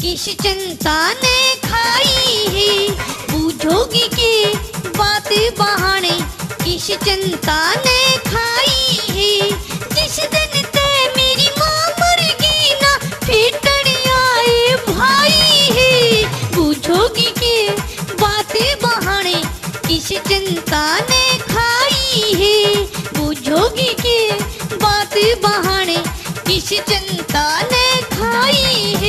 किस चिंता ने खाई है, बूझोगी के बात बहाने किस चिंता ने खाई है। जिस दिन ते मेरी माँ मरगी ना फिटन आए भाई है, बूझोगी के बात बहाने किस चिंता ने खाई है, बूझोगी के बात बहाने किस चिंता ने खाई है।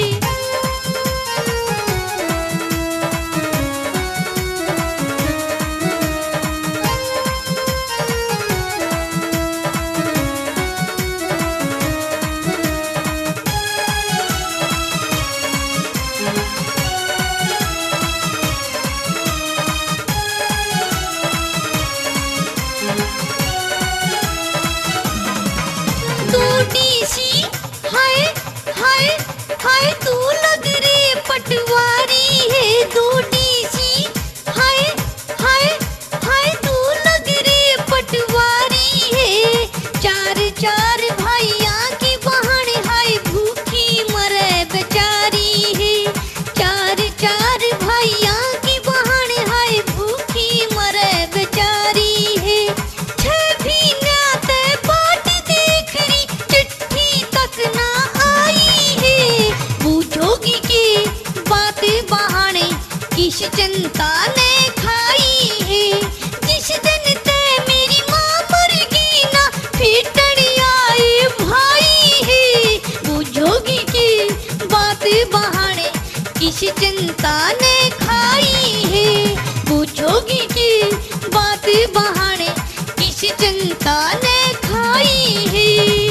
हाय हाय हाय तू लग रे पटवारी है, दूधी सी हाय हाय हाय तू लग रे पटवारी है। चार चार भाइया की बहन हाय भूखी मरे बेचारी है, चार चार भाइया की बहन हाय भूखी मरे बेचारी है। छह महीना ते बाट देख रही चिट्ठी तक ना आई है, बूझोगी के बात बहाने किस चिंता ने खाई है। जिस दिन ते मेरी माँ मरगी ना फिटन आए भाई है, बूझोगी के बात बहाने किस चिंता ने खाई है, बूझोगी के बात बहाने किस चिंता ने खाई है।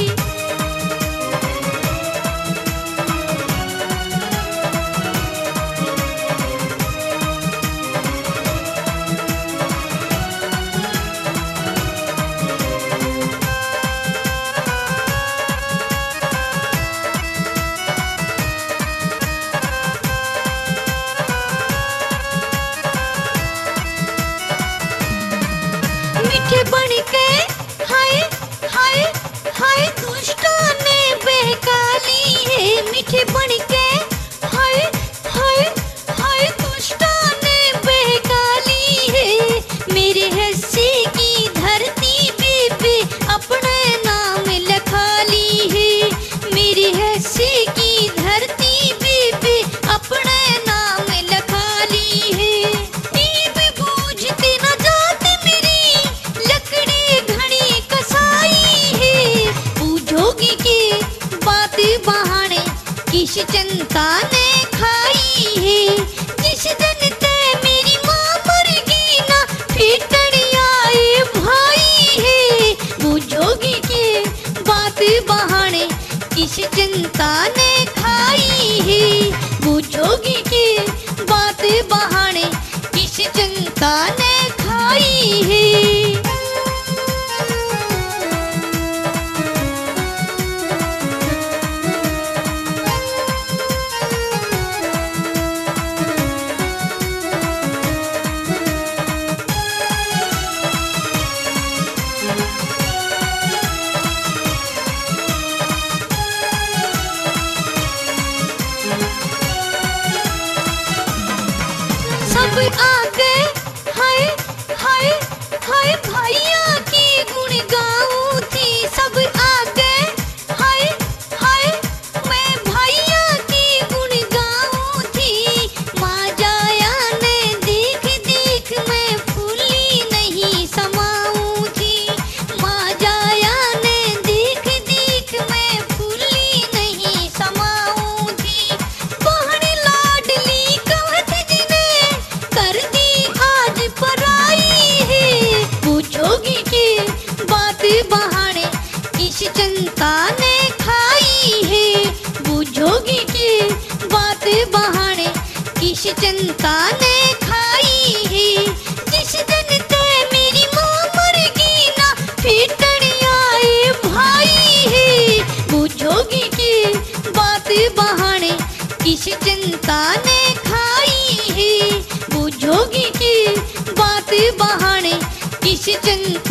मीठे बन के हाय हाय हाय दुष्टा ने बहकाली है, मीठे बन के हाय हाय हाय दुष्टा ने बहकाली है। मेरे हिस्से की धरती पे अपने नाम लिखा ली है, मेरे हिस्से की धरती पे अपने नाम लिखा ली है। ईब बूझते न जाते मेरी लकड़ी घनी कसाई है, बूझोगी के बात बहाने किस चिंता ने खाई है। जिस दिन ते मेरी माँ मरगी ना फिटन आए भाई है, बूझोगी के बात बहाने किस चिंता ने खाई है, बूझोगी के बात बहाने किस चिंता ने खाई है। सब आगे हाय हाय हाय भैया की गुण गाऊं थी, सब आगे हाय हाय मैं भैया की गुण गाऊं थी। माँ जाया ने देख देख मैं फूली नहीं समाऊं थी, माँ जाया ने देख देख मैं फूली नहीं समाऊं थी। बहन लाडली कहत जिने कर दी आज पराई है, पूछोगी के बात बहाने किस चिंता ने खाई है, बूझोगी के बात बहाने किस चिंता ने खाई है। जिस दिन ते मेरी माँ मरगी ना फिटन आए भाई है, बूझोगी के बात बहाने किस चिंता ने खाई है, बूझोगी के बात बहाने किस चिंता